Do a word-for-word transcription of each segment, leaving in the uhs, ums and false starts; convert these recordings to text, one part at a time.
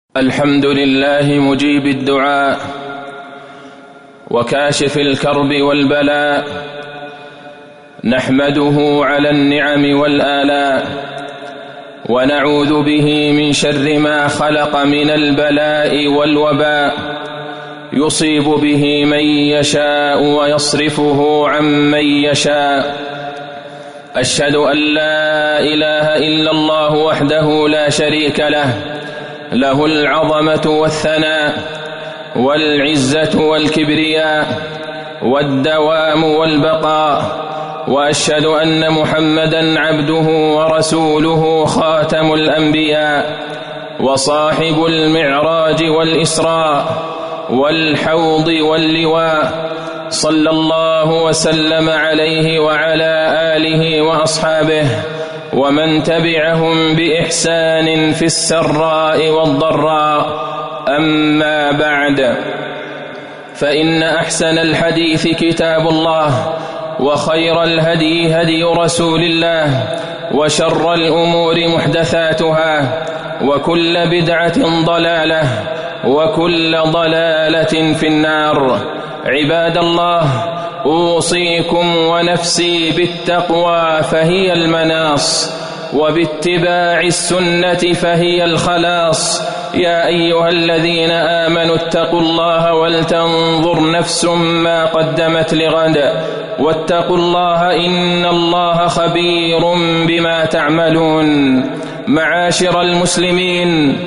الحمد لله مجيب الدعاء وكاشف الكرب والبلاء، نحمده على النعم والآلاء، ونعوذ به من شر ما خلق من البلاء والوباء، يصيب به من يشاء ويصرفه عن من يشاء. أشهد أن لا إله إلا الله وحده لا شريك له، له العظمة والثناء والعزة والكبرياء والدوام والبقاء، وأشهد أن محمدًا عبده ورسوله خاتم الأنبياء وصاحب المعراج والإسراء والحوض واللواء، صلى الله وسلم عليه وعلى آله وأصحابه ومن تبعهم بإحسان في السراء والضراء. أما بعد، فإن أحسن الحديث كتاب الله، وخير الهدي هدي رسول الله، وشر الأمور محدثاتها، وكل بدعة ضلالة، وكل ضلالة في النار. عباد الله، أوصيكم ونفسي بالتقوى فهي المناص، وباتباع السنة فهي الخلاص. يا أيها الذين آمنوا اتقوا الله ولتنظر نفس ما قدمت لغد، واتقوا الله إن الله خبير بما تعملون. معاشر المسلمين،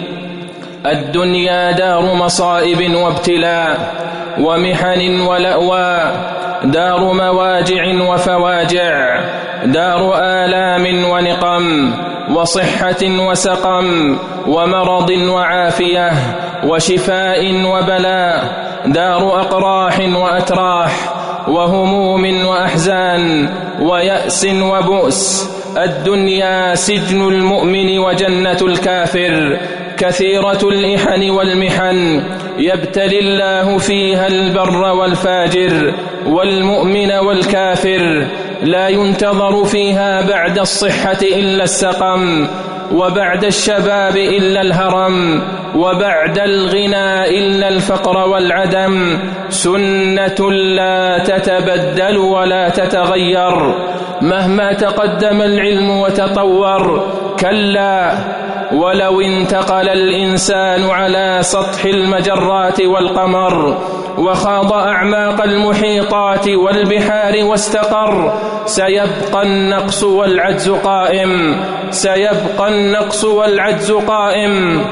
الدنيا دار مصائب وابتلاء ومحن ولأواء، دار مواجع وفواجع، دار آلام ونقم، وصحة وسقم، ومرض وعافية، وشفاء وبلاء، دار أقراح وأتراح، وهموم وأحزان، ويأس وبؤس. الدنيا سجن المؤمن وجنة الكافر، كثيرة الإحن والمحن، يبتلي الله فيها البر والفاجر، والمؤمن والكافر. لا ينتظر فيها بعد الصحة إلا السقم، وبعد الشباب إلا الهرم، وبعد الغنى إلا الفقر والعدم. سنة لا تتبدل ولا تتغير مهما تقدم العلم وتطور. كلا، ولو انتقل الإنسان على سطح المجرات والقمر، وخاض أعماق المحيطات والبحار واستقر، سيبقى النقص والعجز قائم، سيبقى النقص والعجز قائم،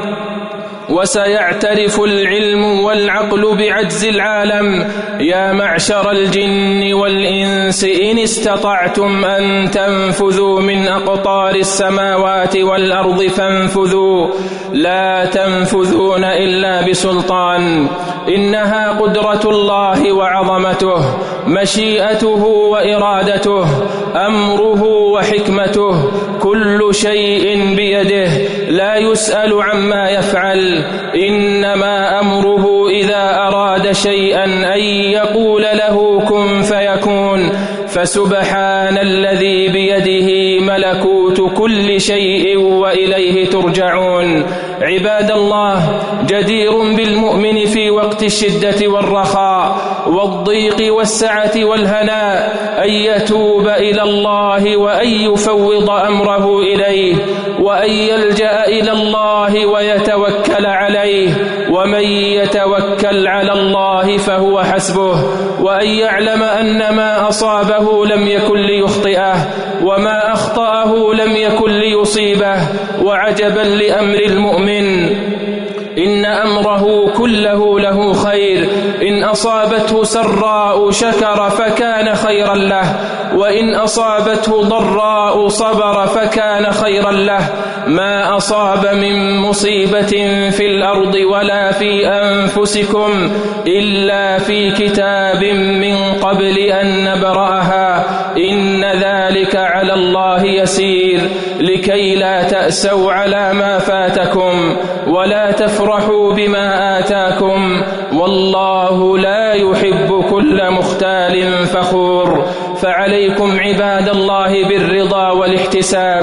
وسيعترف العلم والعقل بعجز العالم. يا معشر الجن والإنس، إن استطعتم أن تنفذوا من أقطار السماوات والأرض فانفذوا، لا تنفذون إلا بسلطان. إنها قدرة الله وعظمته، مشيئته وإرادته، أمره وحكمته، كل شيء بيده، لا يسأل عما يفعل، إنما أمره إذا أراد شيئا أن يقول له كن فيكون. فسبحان الذي بيده ملكوت كل شيء وإليه ترجعون. عباد الله، جدير بالمؤمن في وقت الشدة والرخاء والضيق والسعة والهناء أن يتوب إلى الله، وأن يفوض أمره إليه، وأن يلجأ إلى الله ويتوكل عليه. ومن يتوكل على الله فهو حسبه، وأن يعلم أن ما أصابه لم يكن ليخطئه، وما أخطأه لم يكن ليصيبه. وعجبا لأمر المؤمن، إن أمره كله له خير، إن أصابته سراء شكر فكان خيرا له، وإن أصابته ضراء صبر فكان خيرا له. ما أصاب من مصيبة في الأرض ولا في أنفسكم إلا في كتاب من قبل أن نبرأها، إن ذلك على الله يسير. لكي لا تأسوا على ما فاتكم ولا تفرحوا بما آتاكم، والله لا يحب كل مختال فخور. فعليكم عباد الله بالرضا والاحتساب،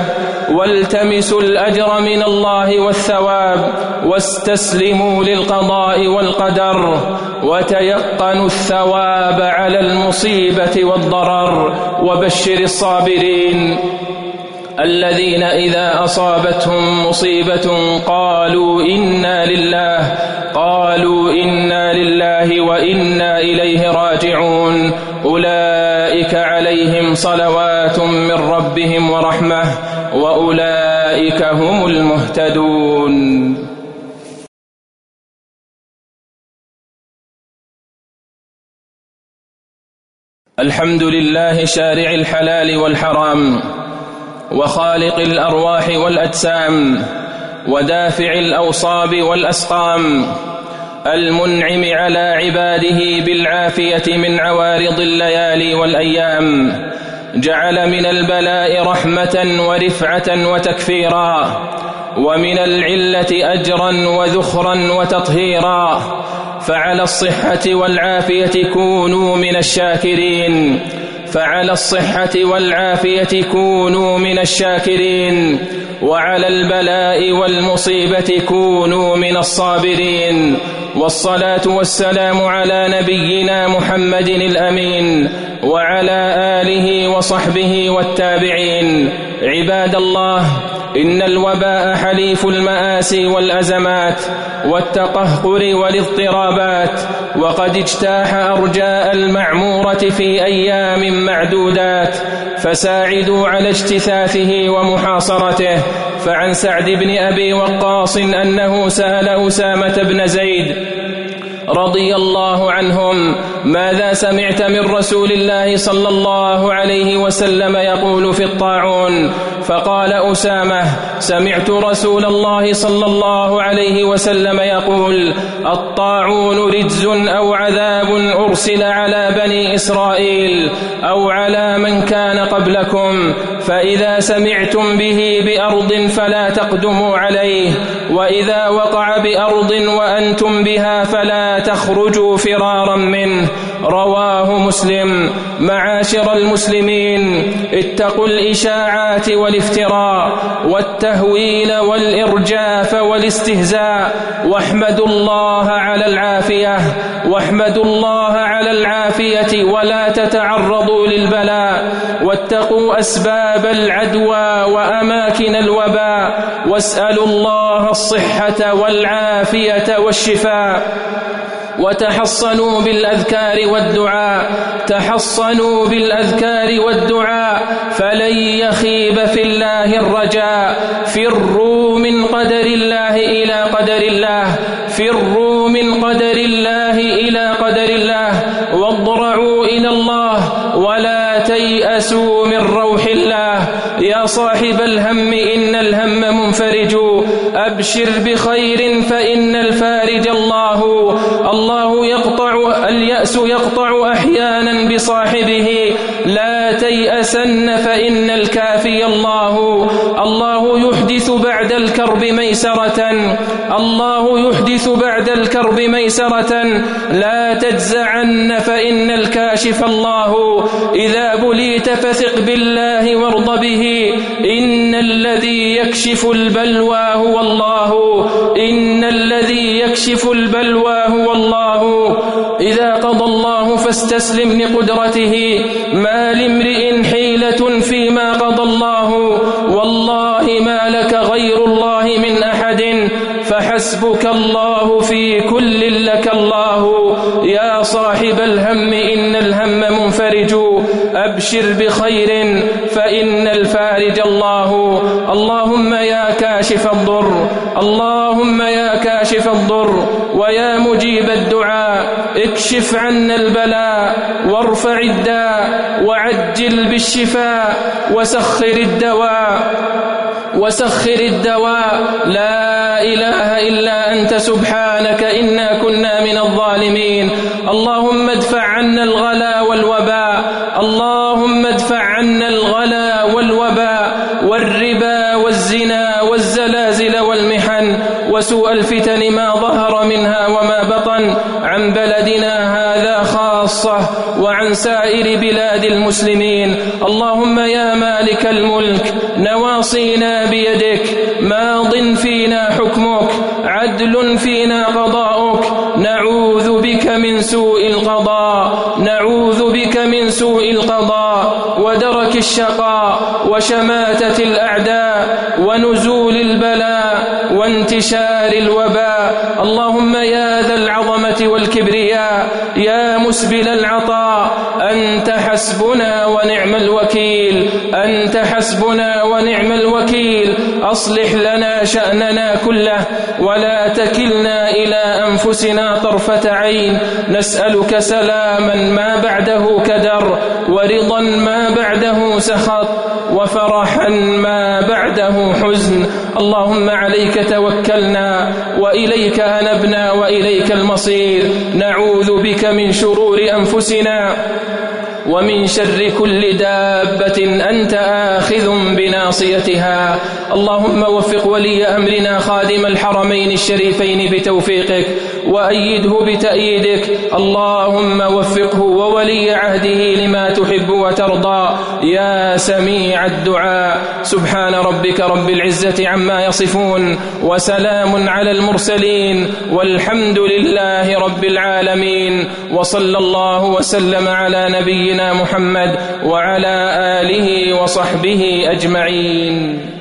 والتمسوا الأجر من الله والثواب، واستسلموا للقضاء والقدر، وتيقنوا الثواب على المصيبة والضرر. وبشر الصابرين الذين إذا أصابتهم مصيبة قالوا إنا لله قالوا إنا لله وإنا إليه راجعون، أولئك عليهم صلوات من ربهم ورحمة، وأولئك هم المهتدون. الحمد لله شارع الحلال والحرام، وخالق الأرواح والأجسام، ودافع الأوصاب والأسقام، المنعم على عباده بالعافية من عوارض الليالي والأيام، جعل من البلاء رحمة ورفعة وتكفيرا، ومن العلة أجرا وذخرا وتطهيرا. فعلى الصحة والعافية كونوا من الشاكرين فعلى الصحة والعافية كونوا من الشاكرين وعلى البلاء والمصيبة كونوا من الصابرين. والصلاة والسلام على نبينا محمد الأمين وعلى آله وصحبه والتابعين. عباد الله، إن الوباء حليف المآسي والأزمات والتقهقر والاضطرابات، وقد اجتاح أرجاء المعمورة في أيام معدودات، فساعدوا على اجتثاثه ومحاصرته. فعن سعد بن أبي وقاص أنه سأل أسامة بن زيد رضي الله عنهم: ماذا سمعت من رسول الله صلى الله عليه وسلم يقول في الطاعون؟ فقال أسامة: سمعت رسول الله صلى الله عليه وسلم يقول: الطاعون رجز أو عذاب أرسل على بني إسرائيل أو على من كان قبلكم، فإذا سمعتم به بأرض فلا تقدموا عليه، وإذا وقع بأرض وأنتم بها فلا تخرجوا فرارا منه. رواه مسلم. معاشر المسلمين، اتقوا الإشاعات والافتراء والتهويل والإرجاف والاستهزاء، واحمدوا الله على العافية واحمدوا الله على العافية ولا تتعرضوا للبلاء، واتقوا أسباب العدوى وأماكن الوباء، واسألوا الله الصحة والعافية والشفاء. وتحصنوا بالأذكار والدعاء تحصنوا بالأذكار والدعاء فلن يخيب في الله الرجاء. فروا من قدر الله إلى قدر الله فروا من قدر الله إلى قدر الله واضرعوا إلى الله ولا تيأسوا من روح الله. يا صاحب الهم إن الهم منفرج، أبشر بخير فإن الفارج الله. الله يقطع اليأس يقطع أحيانا بصاحبه، لا تيأسن فإن الكافي الله. الله يحدث بعد الكرب ميسرة الله يحدث بعد الكرب ميسرة لا تجزعن فإن الكاشف الله. إذا بليت فثق بالله وارض به، إن الذي يكشف البلوى هو الله إن الذي يكشف البلوى هو الله. إذا قضى الله فاستسلم لقدرته، ما لامرئ حيلة فيما قضى الله. والله ما لك غير الله من أحد، فحسبك الله في كل لك الله. يا صاحب الهم إن الهم منفرج، أبشر بخير فإن الفارج الله. اللهم يا كاشف الضر اللهم يا كاشف الضر ويا مجيب الدعاء، اكشف عنا البلاء وارفع الداء وعجل بالشفاء وسخر الدواء وسخر الدواء لا إله إلا أنت سبحانك إنا كنا من الظالمين. اللهم ادفع عنا الغلا والوباء اللهم ادفع عنا الغلا والوباء والربا والزنا والزلازل والمحن وسوء الفتن ما ظهر منها وما بطن عن بلدنا هذا خاصة وعن سائر بلاد المسلمين. اللهم يا مالك الملك نواصينا بيدك، ماض فينا حكمك، عدل فينا قضاؤك، نعوذ بك من سوء القضاء، نعوذ بك من سوء القضاء ودرك الشقاء وشماتة الأعداء ونزول البلاء وانتشار الوباء. اللهم يا ذا العظمة والكبرياء يا مسبل العطاء، أنت حسبنا ونعم الوكيل، أنت حسبنا ونعم الوكيل. أصلح لنا شأننا كله ولا تكلنا إلى أنفسنا طرفة عين. نسألك سلاما ما بعده كدر، ورضا ما بعده سخط، وفرحا ما بعده حزن. اللهم عليك توكلنا وإليك أنبنا وإليك المصير. نعوذ بك من شرور أنفسنا ومن شر كل دابة أنت آخذ بناصيتها. اللهم وفق ولي أمرنا خادم الحرمين الشريفين بتوفيقك وأيده بتأييدك. اللهم وفقه وولي عهده لما تحب وترضى يا سميع الدعاء. سبحان ربك رب العزة عما يصفون، وسلام على المرسلين، والحمد لله رب العالمين. وصلى الله وسلم على نبينا محمد وعلى آله وصحبه أجمعين.